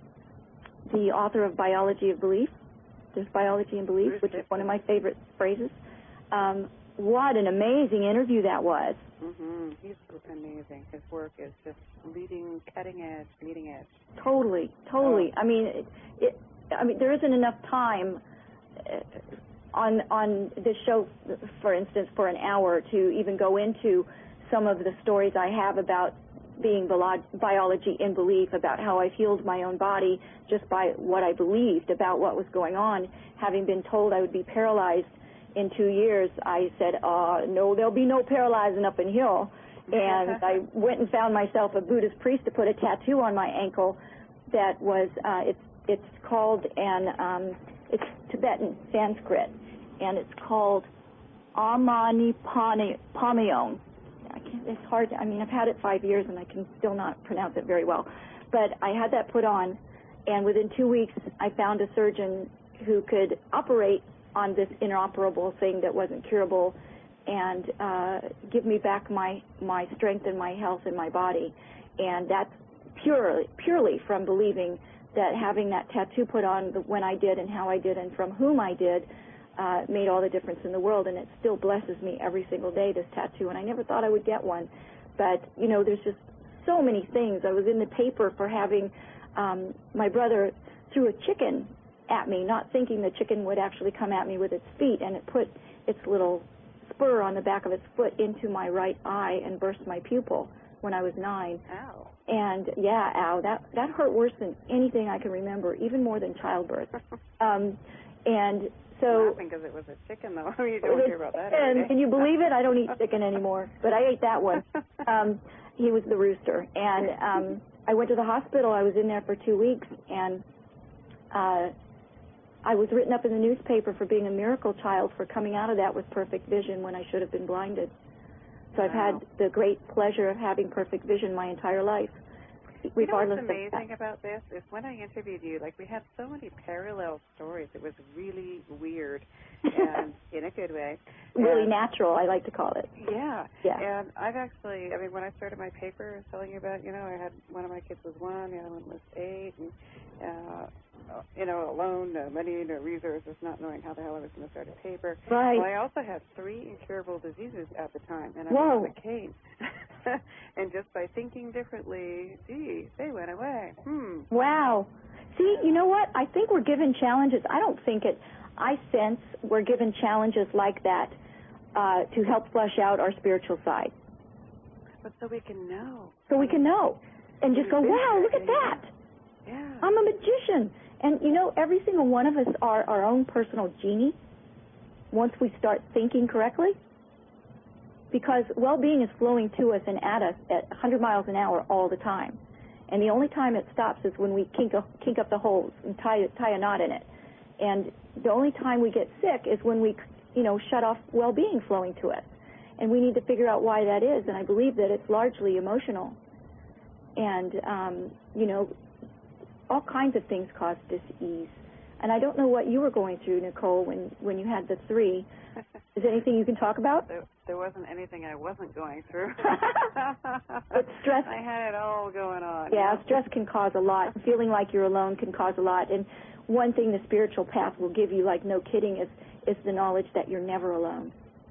the author of Biology of Belief. There's Biology and Belief, which is one of my favorite phrases. Um, what an amazing interview that was. Mm-hmm. He's amazing. His work is just leading, cutting edge, leading edge. Totally, totally. Oh. I mean, it, it. I mean, there isn't enough time uh, on on this show, for instance, for an hour to even go into some of the stories I have about being biology in belief, about how I've healed my own body just by what I believed about what was going on. Having been told I would be paralyzed in two years, I said, uh, no, there'll be no paralyzing up in here. And I went and found myself a Buddhist priest to put a tattoo on my ankle that was, uh, it's it's called, and um, it's Tibetan, Sanskrit, and it's called Amani Pamayon. I can't, it's hard to, I mean, I've had it five years and I can still not pronounce it very well. But I had that put on, and within two weeks I found a surgeon who could operate on this inoperable thing that wasn't curable and uh, give me back my, my strength and my health in my body. And that's purely, purely from believing that having that tattoo put on when I did and how I did and from whom I did uh, made all the difference in the world. And it still blesses me every single day, this tattoo. And I never thought I would get one. but, you know, there's just so many things. I was in the paper for having um, my brother threw a chicken at me, not thinking the chicken would actually come at me with its feet, and it put its little spur on the back of its foot into my right eye and burst my pupil when I was nine. Ow. And, yeah, ow, that, that hurt worse than anything I can remember, even more than childbirth. um, and so... laughing because it was a chicken, though. You don't hear about that. And can you believe it? I don't eat chicken anymore, but I ate that one. Um, he was the rooster. And um, I went to the hospital. I was in there for two weeks, and uh, I was written up in the newspaper for being a miracle child for coming out of that with perfect vision when I should have been blinded. So wow. I've had the great pleasure of having perfect vision my entire life. Regardless you know what's amazing about this is when I interviewed you, like we had so many parallel stories. It was really weird and in a good way. Really and, natural, I like to call it. Yeah. Yeah. And I've actually, I mean, when I started my paper telling you about, you know, I had one of my kids was one, the other one was eight, and, uh, you know, alone, no money, no resources, not knowing how the hell I was going to start a paper. Right. Well, I also had three incurable diseases at the time, and I Whoa. was on a cane. And just by thinking differently, gee, they went away. Hmm. Wow. See, you know what? I think we're given challenges. I don't think it, I sense we're given challenges like that uh, to help flesh out our spiritual side. But so we can know. So we can know. And just go, wow, look at that. Yeah. I'm a magician. And, you know, every single one of us are our own personal genie once we start thinking correctly. Because well-being is flowing to us and at us at one hundred miles an hour all the time. And the only time it stops is when we kink, a, kink up the holes and tie, tie a knot in it. And the only time we get sick is when we, you know, shut off well-being flowing to us. And we need to figure out why that is. And I believe that it's largely emotional. And, um, you know, all kinds of things cause dis-ease. And I don't know what you were going through, Nicole, when, when you had the three. Is there anything you can talk about? There, there wasn't anything I wasn't going through. But stress... I had it all going on. Yeah, stress can cause a lot. Feeling like you're alone can cause a lot. And one thing the spiritual path will give you, like no kidding, is, is the knowledge that you're never alone.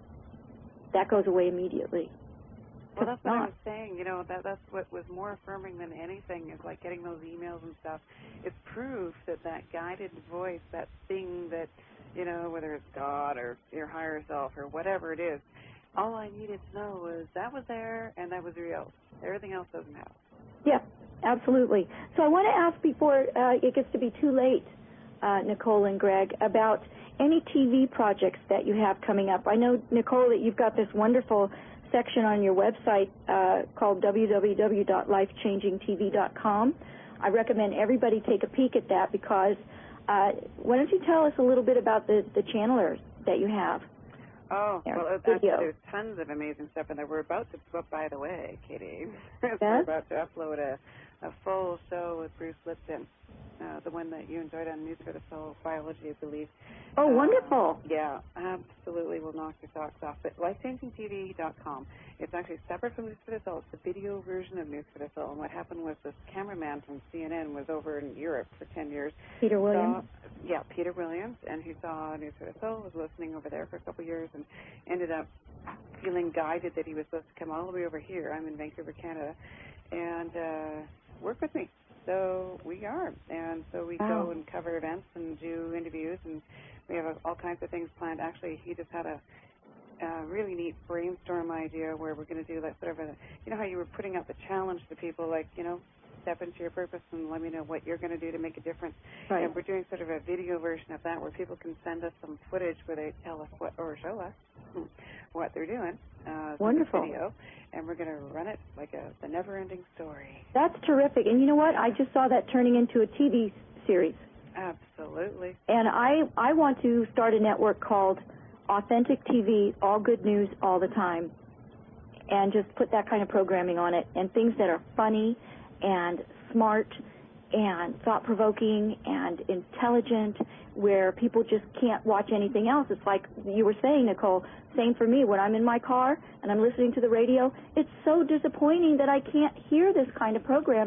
That goes away immediately. Well, that's what I was saying. You know, that that's what was more affirming than anything is like getting those emails and stuff. It's proof that that guided voice, that thing that, you know, whether it's God or your higher self or whatever it is, all I needed to know was that was there and that was real. Everything else doesn't matter. Yeah, absolutely. So I want to ask before uh, it gets to be too late, uh, Nicole and Greg, about any T V projects that you have coming up. I know, Nicole, that you've got this wonderful section on your website uh, called w w w dot life changing t v dot com. I recommend everybody take a peek at that because uh, why don't you tell us a little bit about the, the channelers that you have? Oh, there, well, actually, there's tons of amazing stuff in there. We're about to, well, by the way, Katie, yes? we're about to upload a, a full show with Bruce Lipton, uh, the one that you enjoyed on News for the Soul, Biology, I believe. Oh, uh, wonderful. Yeah, absolutely will knock your socks off. But life changing t v dot com, it's actually separate from News for the Soul. It's the video version of News for the Soul. And what happened was this cameraman from C N N was over in Europe for ten years. Peter Williams? Saw, yeah, Peter Williams, and he saw News for the Soul, was listening over there for a couple of years, and ended up feeling guided that he was supposed to come all the way over here. I'm in Vancouver, Canada, and uh, work with me. So we are, and so we wow. go and cover events and do interviews, and we have all kinds of things planned. Actually, he just had a uh, really neat brainstorm idea where we're going to do like sort of a, you know how you were putting out the challenge to people, like, you know, step into your purpose and let me know what you're going to do to make a difference. Right. And we're doing sort of a video version of that where people can send us some footage where they tell us what, or show us what they're doing. Uh, Wonderful. Video, and we're going to run it like a the never-ending story. That's terrific. And you know what? I just saw that turning into a T V series. Absolutely. And I, I want to start a network called Authentic T V, all good news all the time, and just put that kind of programming on it, and things that are funny and smart and thought-provoking and intelligent, where people just can't watch anything else. It's like you were saying, Nicole, same for me. When I'm in my car and I'm listening to the radio, it's so disappointing that I can't hear this kind of programming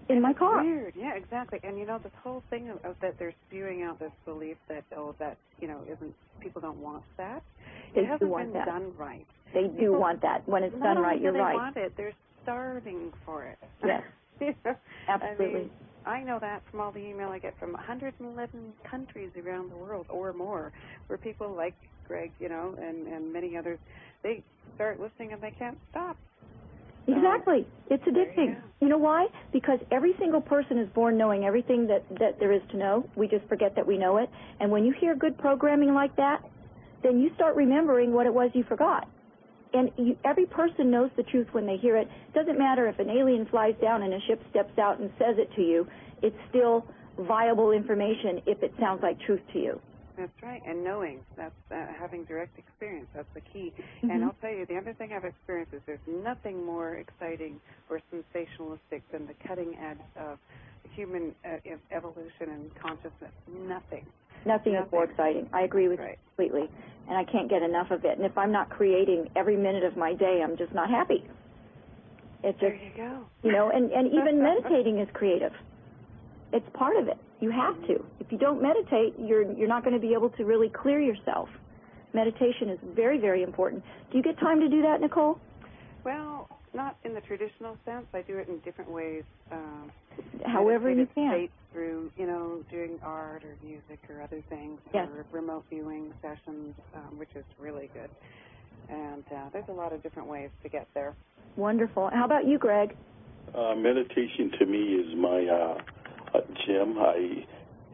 in my car. Weird, yeah, exactly. And you know, this whole thing of, of that they're spewing out this belief that oh, that you know, isn't people don't want that. They it hasn't do want been that. done right. They do people, want that. When it's done right, you're they right. Want it, they're starving for it. Yes, you know? absolutely. I mean, I know that from all the email I get from one hundred eleven countries around the world or more, where people like Greg, you know, and, and many others, they start listening and they can't stop. Exactly. It's addicting. You, you know why? Because every single person is born knowing everything that, that there is to know. We just forget that we know it. And when you hear good programming like that, then you start remembering what it was you forgot. And you, every person knows the truth when they hear it. It doesn't matter if an alien flies down and a ship steps out and says it to you. It's still viable information if it sounds like truth to you. That's right, and knowing, that's uh, having direct experience, that's the key. Mm-hmm. And I'll tell you, the other thing I've experienced is there's nothing more exciting or sensationalistic than the cutting edge of human uh, evolution and consciousness. Nothing. Nothing, Nothing is more exciting. I agree with right. you completely, and I can't get enough of it. And if I'm not creating every minute of my day, I'm just not happy. It's there just, you go. You know, and, and even meditating is creative. It's part of it. You have to. If you don't meditate, you're you're not going to be able to really clear yourself. Meditation is very, very important. Do you get time to do that, Nicole? Well, not in the traditional sense. I do it in different ways. Um, However you can. State through, you know, doing art or music or other things, yes. or remote viewing sessions, um, which is really good. And uh, there's a lot of different ways to get there. Wonderful. How about you, Greg? Uh, meditation to me is my uh, uh, gym. I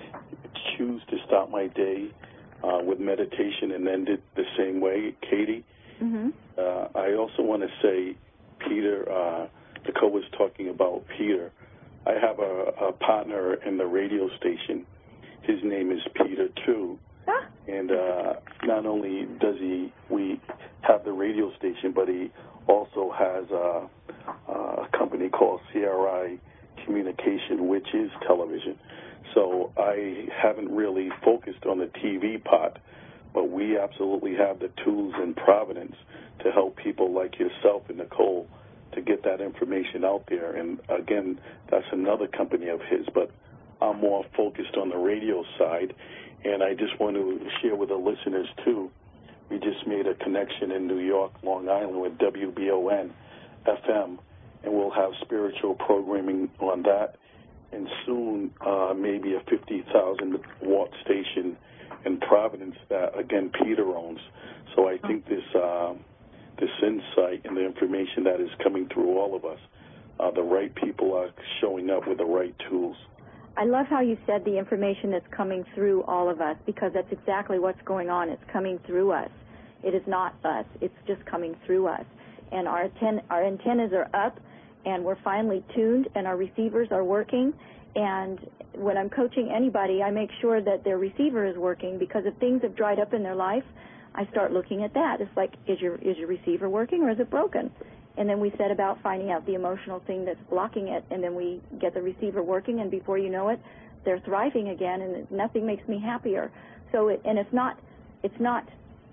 choose to start my day uh, with meditation and end it the same way. Katie, mm-hmm. uh, I also want to say, Peter, uh, Nicole was talking about Peter. I have a, a partner in the radio station. His name is Peter, too. Ah. And uh, not only does he, we have the radio station, but he also has a, a company called C R I Communication, which is television. So I haven't really focused on the T V part, but we absolutely have the tools in Providence to help people like yourself and Nicole to get that information out there. And again, that's another company of his, but I'm more focused on the radio side. And I just want to share with the listeners, too, we just made a connection in New York, Long Island, with W B O N F M, and we'll have spiritual programming on that. And soon, uh, maybe a fifty thousand watt station in Providence that, again, Peter owns. So I think this uh, this insight and the information that is coming through all of us, uh, the right people are showing up with the right tools. I love how you said the information that's coming through all of us, because that's exactly what's going on. It's coming through us. It is not us. It's just coming through us. And our, anten- our antennas are up, and we're finally tuned, and our receivers are working. And when I'm coaching anybody, I make sure that their receiver is working, because if things have dried up in their life, I start looking at that. It's like, is your is your receiver working or is it broken? And then we set about finding out the emotional thing that's blocking it, and then we get the receiver working, and before you know it, they're thriving again, and nothing makes me happier. So, it, and it's not, it's not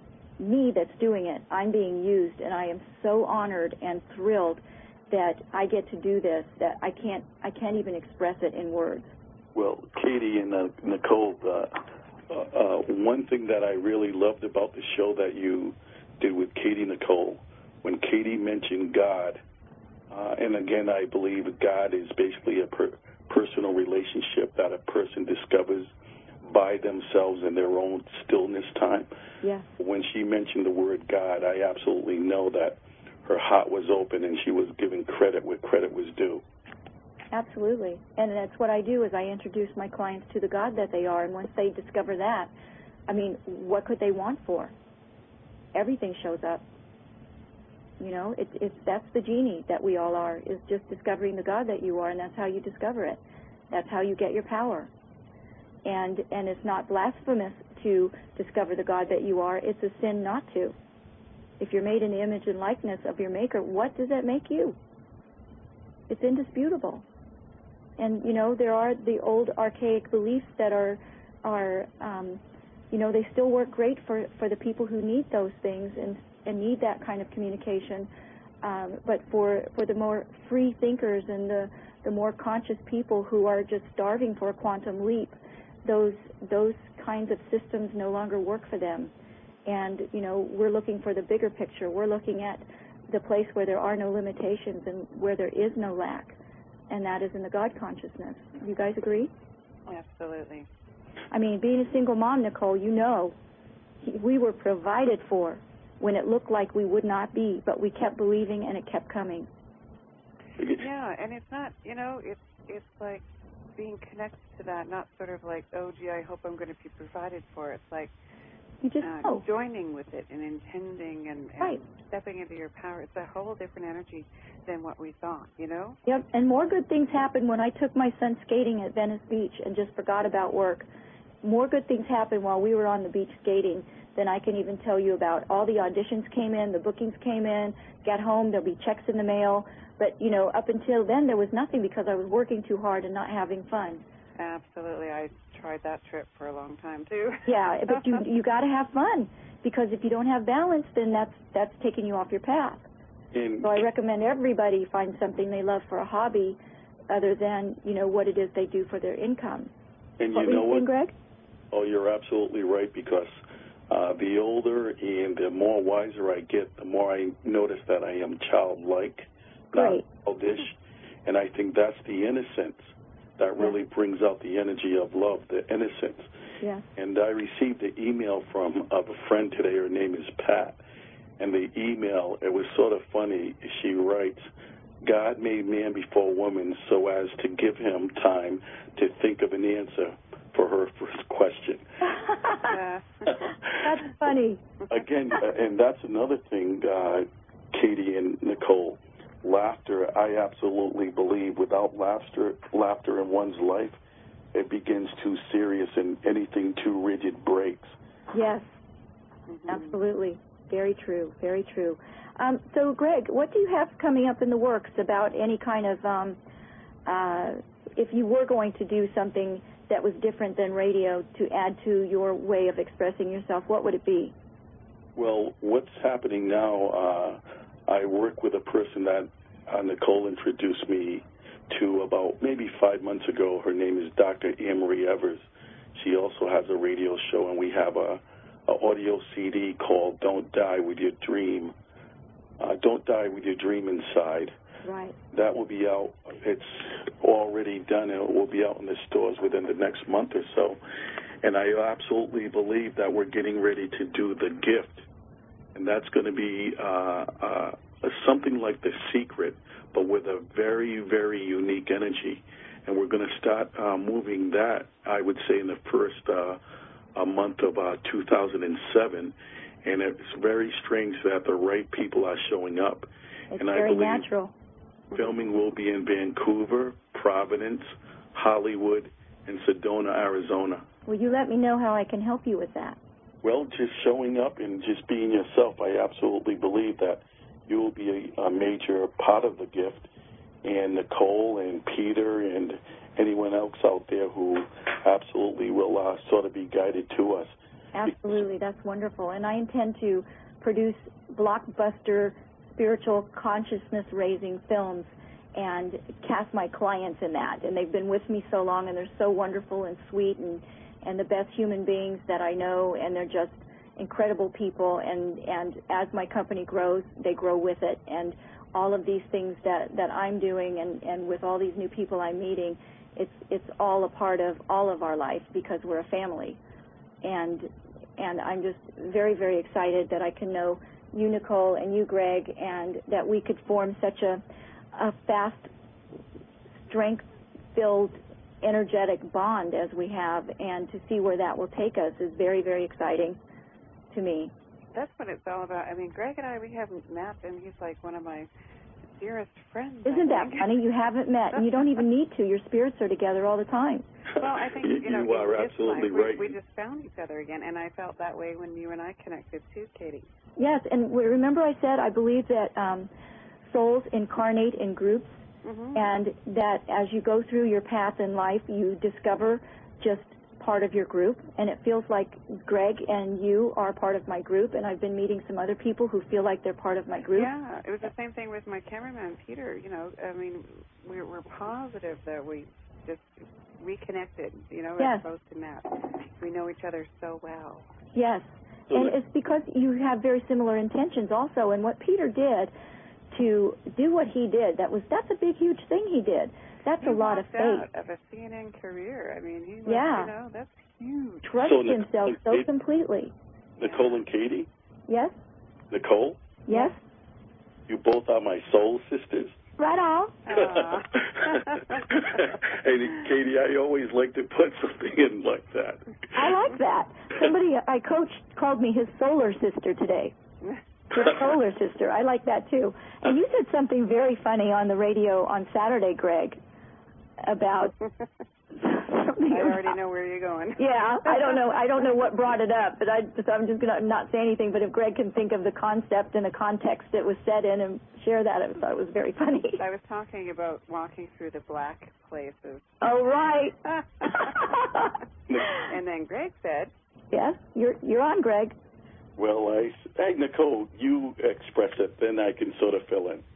me that's doing it. I'm being used, and I am so honored and thrilled that I get to do this that I can't, I can't even express it in words. Well, Katie and uh, Nicole, uh, uh, one thing that I really loved about the show that you did with Katie Nicole, when Katie mentioned God, uh, and again, I believe God is basically a per- personal relationship that a person discovers by themselves in their own stillness time. Yeah. When she mentioned the word God, I absolutely know that her heart was open and she was giving credit where credit was due. Absolutely. And that's what I do, is I introduce my clients to the God that they are, and once they discover that, I mean, what could they want for? Everything shows up. You know, it's it's that's the genie that we all are, is just discovering the God that you are, and that's how you discover it. That's how you get your power. And and it's not blasphemous to discover the God that you are. It's a sin not to. If you're made in the image and likeness of your Maker, what does that make you? It's indisputable. And, you know, there are the old archaic beliefs that are, are um, you know, they still work great for, for the people who need those things and, and need that kind of communication. Um, but for, for the more free thinkers and the, the more conscious people who are just starving for a quantum leap, those those kinds of systems no longer work for them. And, you know, we're looking for the bigger picture. We're looking at the place where there are no limitations and where there is no lack, and that is in the God consciousness. You guys agree? Absolutely. I mean, being a single mom, Nicole, you know, we were provided for when it looked like we would not be, but we kept believing and it kept coming. Yeah, and it's not, you know, it's it's like being connected to that, not sort of like, oh, gee, I hope I'm going to be provided for. It's like you just uh, know. joining with it and intending and, and right. stepping into your power. It's a whole different energy than what we thought, you know? Yep, and more good things happened when I took my son skating at Venice Beach and just forgot about work. More good things happened while we were on the beach skating than I can even tell you about. All the auditions came in, the bookings came in, got home, there'll be checks in the mail. But, you know, up until then, there was nothing because I was working too hard and not having fun. Absolutely. I tried that trip for a long time, too. Yeah, but you you got to have fun, because if you don't have balance, then that's that's taking you off your path. And so I recommend everybody find something they love for a hobby other than, you know, what it is they do for their income. And what you know were you saying, what? Greg? Oh, you're absolutely right, because uh, the older and the more wiser I get, the more I notice that I am childlike, Great. not childish. And I think that's the innocence that really yeah. brings out the energy of love, the innocence. Yeah. And I received an email from of a friend today. Her name is Pat. And the email, it was sort of funny. She writes, God made man before woman so as to give him time to think of an answer for her first question. That's funny. Again, and that's another thing, uh, Katie and Nicole, laughter, I absolutely believe without laughter, laughter in one's life, it begins too serious and anything too rigid breaks. Yes, mm-hmm. absolutely. Very true, very true. Um, so, Greg, what do you have coming up in the works about any kind of, um, uh, if you were going to do something that was different than radio to add to your way of expressing yourself, what would it be? Well, what's happening now, uh, I work with a person that uh, Nicole introduced me to about maybe five months ago. Her name is Doctor Anne-Marie Evers. She also has a radio show, and we have a, a audio C D called Don't Die With Your Dream. Uh, Don't Die With Your Dream Inside. Right. That will be out. It's already done, and it will be out in the stores within the next month or so. And I absolutely believe that we're getting ready to do The Gift. And that's going to be uh, uh, something like The Secret, but with a very, very unique energy. And we're going to start uh, moving that, I would say, in the first uh, a month of uh, two thousand seven. And it's very strange that the right people are showing up. It's and very I believe natural. Filming will be in Vancouver, Providence, Hollywood, and Sedona, Arizona. Will you let me know how I can help you with that? Well, just showing up and just being yourself, I absolutely believe that you will be a, a major part of The Gift. And Nicole and Peter and anyone else out there who absolutely will uh, sort of be guided to us. Absolutely, that's wonderful. And I intend to produce blockbuster spiritual consciousness-raising films and cast my clients in that. And they've been with me so long, and they're so wonderful and sweet and, and the best human beings that I know, and they're just incredible people. And, and as my company grows, they grow with it. And all of these things that, that I'm doing and, and with all these new people I'm meeting, it's, it's all a part of all of our life because we're a family. And and I'm just very, very excited that I can know you, Nicole, and you, Greg, and that we could form such a, a fast, strength-filled, energetic bond as we have, and to see where that will take us is very, very exciting to me. That's what it's all about. I mean, Greg and I, we haven't met, and he's like one of my dearest friends. Isn't that funny? You haven't met, and you don't even need to. Your spirits are together all the time. Well, I think, you know, you are in absolutely life, right. We, we just found each other again, and I felt that way when you and I connected too, Katie. Yes, and remember I said I believe that um, souls incarnate in groups, mm-hmm. and that as you go through your path in life, you discover just part of your group, and it feels like Greg and you are part of my group, and I've been meeting some other people who feel like they're part of my group. Yeah, it was the same thing with my cameraman, Peter. You know, I mean, we're, we're positive that we just reconnected, you know, yes. as opposed to met. We know each other so well. Yes, and it's because you have very similar intentions also, and what Peter did to do what he did, that was that's a big, huge thing he did. That's he a lot of faith. Out of a C N N career. I mean, he was, yeah. you know, that's huge. Trust so himself so Katie, completely. Nicole and Katie? Yes? Nicole? Yes? You both are my soul sisters. Right on. Hey, Katie, I always like to put something in like that. I like that. Somebody I coached called me his solar sister today. His solar sister. I like that, too. And you said something very funny on the radio on Saturday, Greg, about something. I already know where you're going. Yeah, I don't know. I don't know what brought it up, but I, so I'm just going to not say anything. But if Greg can think of the concept and the context it was said in and share that, I thought it was very funny. I was talking about walking through the black places. Oh, right. And then Greg said, "Yes, you're you're on, Greg." Well, I hey Nicole, you express it, then I can sort of fill in.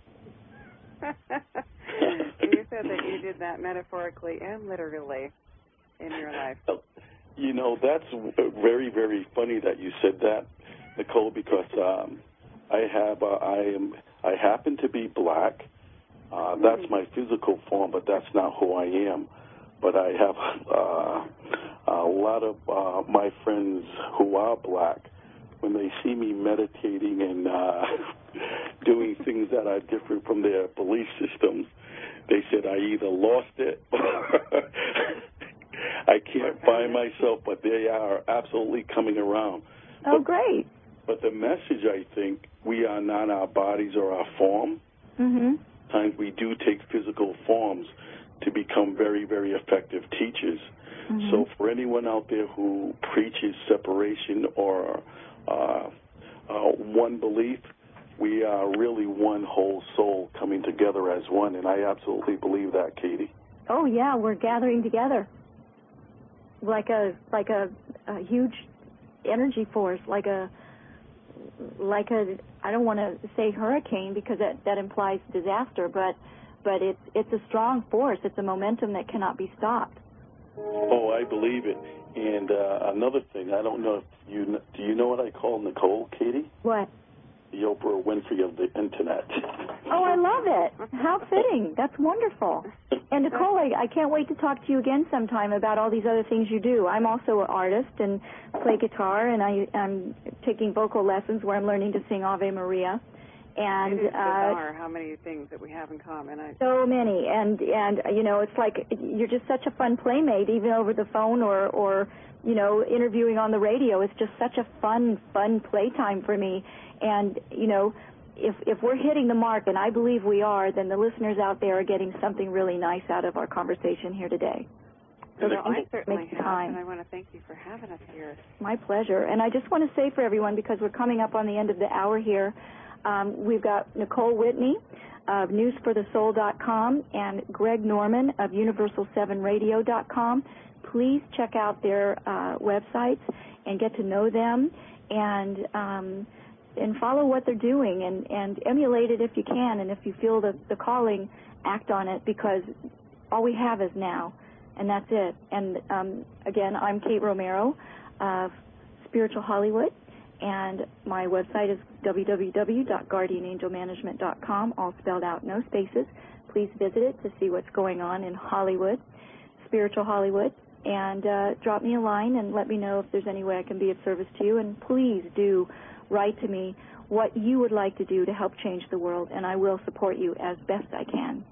You said that you did that metaphorically and literally in your life. You know, that's very, very funny that you said that, Nicole, because um, I have, uh, I am, I happen to be black. Uh, that's my physical form, but that's not who I am. But I have uh, a lot of uh, my friends who are black. When they see me meditating and uh, doing things that are different from their belief systems, they said I either lost it or I can't find myself, but they are absolutely coming around. Oh, but, great. But the message, I think, we are not our bodies or our form. Mm-hmm. Sometimes we do take physical forms to become very, very effective teachers. Mm-hmm. So for anyone out there who preaches separation or uh, uh, one belief, we are really one whole soul coming together as one, and I absolutely believe that, Katie. Oh, yeah, we're gathering together like a like a, a huge energy force, like a like a I don't want to say hurricane because that, that implies disaster, but but it's it's a strong force. It's a momentum that cannot be stopped. Oh, I believe it. And uh, another thing, I don't know if you do you know what I call Nicole, Katie? What? The Oprah Winfrey of the Internet. Oh, I love it. How fitting. That's wonderful. And Nicole, I, I can't wait to talk to you again sometime about all these other things you do. I'm also an artist and play guitar, and I, I'm taking vocal lessons where I'm learning to sing Ave Maria. And it is bizarre uh, how many things that we have in common. I, so many, and and you know, it's like you're just such a fun playmate, even over the phone or or you know, interviewing on the radio. It's just such a fun, fun playtime for me. And you know, if if we're hitting the mark, and I believe we are, then the listeners out there are getting something really nice out of our conversation here today. So well, I certainly have, time. and I want to thank you for having us here. My pleasure. And I just want to say for everyone, because we're coming up on the end of the hour here, um, we've got Nicole Whitney of news for the soul dot com and Greg Norman of universal seven radio dot com. Please check out their uh, websites and get to know them and um, and follow what they're doing and, and emulate it if you can. And if you feel the, the calling, act on it, because all we have is now, and that's it. And um, again, I'm Kate Romero of Spiritual Hollywood, and my website is w w w dot guardian angel management dot com, all spelled out, no spaces. Please visit it to see what's going on in Hollywood, Spiritual Hollywood, and uh, drop me a line and let me know if there's any way I can be of service to you. And please do write to me what you would like to do to help change the world, and I will support you as best I can.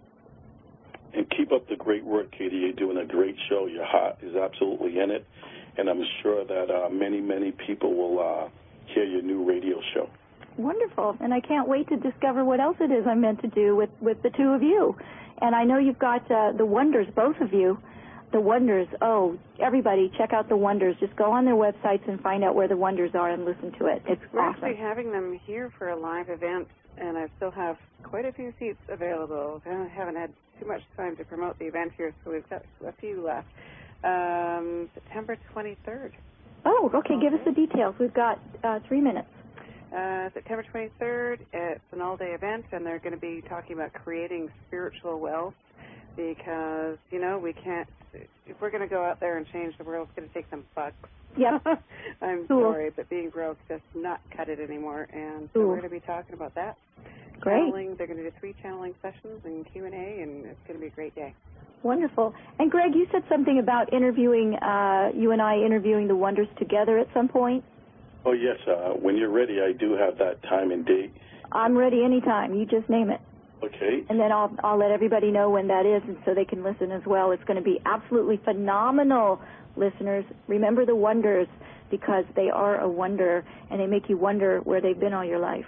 And keep up the great work, Katie. You're doing a great show. Your heart is absolutely in it, and I'm sure that uh, many, many people will uh, hear your new radio show. Wonderful, and I can't wait to discover what else it is I'm meant to do with, with the two of you. And I know you've got uh, the Wonders, both of you. The Wonders, oh, everybody, check out the Wonders. Just go on their websites and find out where the Wonders are and listen to it. It's We're awesome. actually having them here for a live event, and I still have quite a few seats available. I haven't had too much time to promote the event here, so we've got a few left. Um, September twenty-third. Oh, okay. Give us the details. We've got uh, three minutes. Uh, September twenty-third, it's an all-day event, and they're going to be talking about creating spiritual wealth because, you know, we can't, if we're going to go out there and change the world, it's going to take some bucks. Yep. I'm cool. sorry, but being broke does not cut it anymore, and so cool. we're going to be talking about that. Great. Channeling, they're going to do three channeling sessions and Q and A, and it's going to be a great day. Wonderful. And, Greg, you said something about interviewing, uh, you and I interviewing the Wonders together at some point? Oh, yes. Uh, when you're ready, I do have that time and date. I'm ready anytime. You just name it. Okay. And then I'll I'll let everybody know when that is, and so they can listen as well. It's going to be absolutely phenomenal, listeners. Remember the Wonders, because they are a wonder, and they make you wonder where they've been all your life.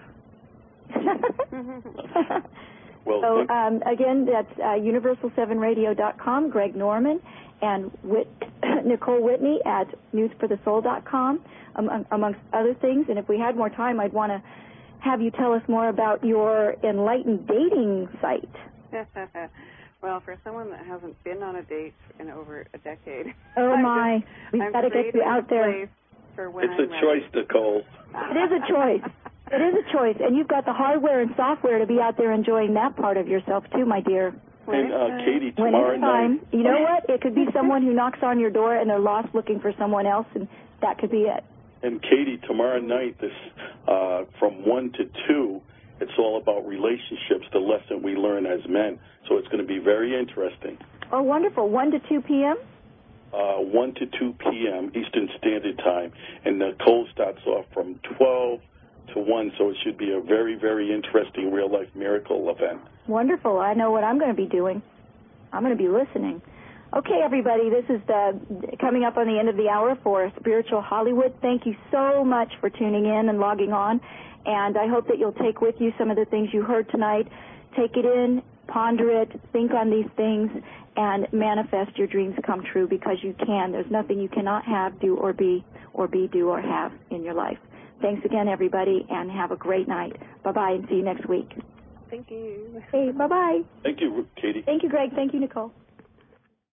Well, so, um, again, that's uh, universal seven radio dot com, Greg Norman, and Whit, Nicole Whitney at news for the soul dot com, um, amongst other things. And if we had more time, I'd want to have you tell us more about your enlightened dating site. Well, for someone that hasn't been on a date in over a decade. Oh, I'm my. Just, We've got to get you out there. For when it's I'm a ready. choice, Nicole. It is a choice. It is a choice. And you've got the hardware and software to be out there enjoying that part of yourself, too, my dear. And, uh, Katie, When tomorrow it's time. night. You know what? It could be someone who knocks on your door and they're lost looking for someone else, and that could be it. And, Katie, tomorrow night, this uh, from one to two, it's all about relationships, the lesson we learn as men. So it's going to be very interesting. Oh, wonderful. one to two p.m.? Uh, one to two p.m. Eastern Standard Time. And Nicole starts off from twelve to one, so it should be a very, very interesting real-life miracle event. Wonderful. I know what I'm going to be doing. I'm going to be listening. Okay, everybody, this is the coming up on the end of the hour for Spiritual Hollywood. Thank you so much for tuning in and logging on, and I hope that you'll take with you some of the things you heard tonight. Take it in, ponder it, think on these things, and manifest your dreams come true, because you can. There's nothing you cannot have, do, or be, or be, do, or have in your life. Thanks again, everybody, and have a great night. Bye-bye, and see you next week. Thank you. Hey, bye-bye. Thank you, Katie. Thank you, Greg. Thank you, Nicole.